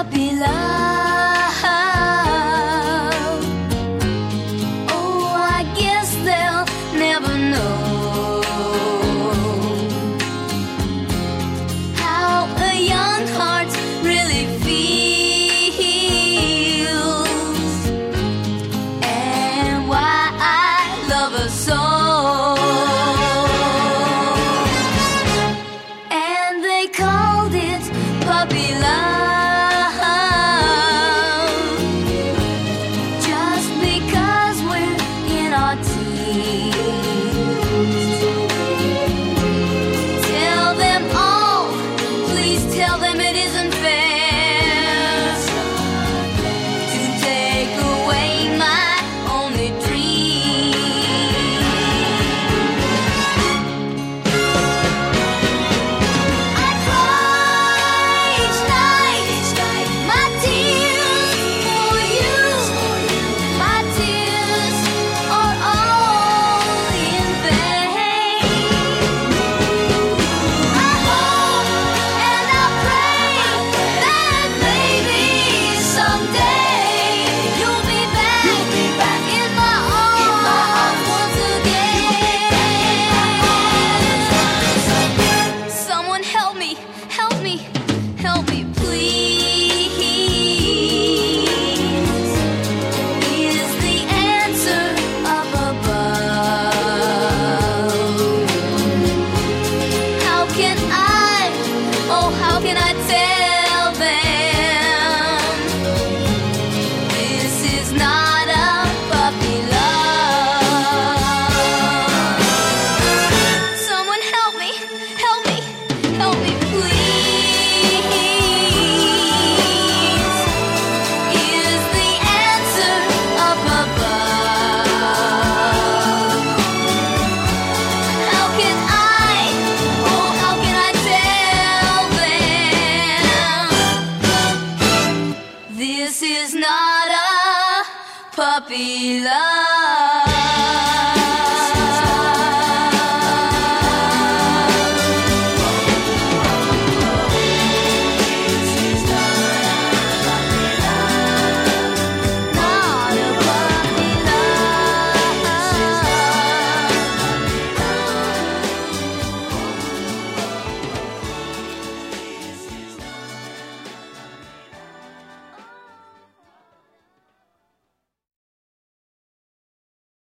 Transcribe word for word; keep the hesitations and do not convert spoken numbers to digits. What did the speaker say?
puppy love. Oh, I guess they'll never know how a young heart really feels and why I love her so. And they called it puppy love just because we're in our teens. Tell them all, please tell them it isn't fair to take away my only dream. I cry each night, my tears for you. My tears are all in vain. I hope and I pray that maybe someday you'll be back in my arms once again. Someone help me, help me, help me, please. Is the answer up above? How can I, oh, how can I tell them this is not a puppy love? Someone help me, help me, help me, please. Is the answer up above? How can I, oh, how can I tell them this is not a puppy love?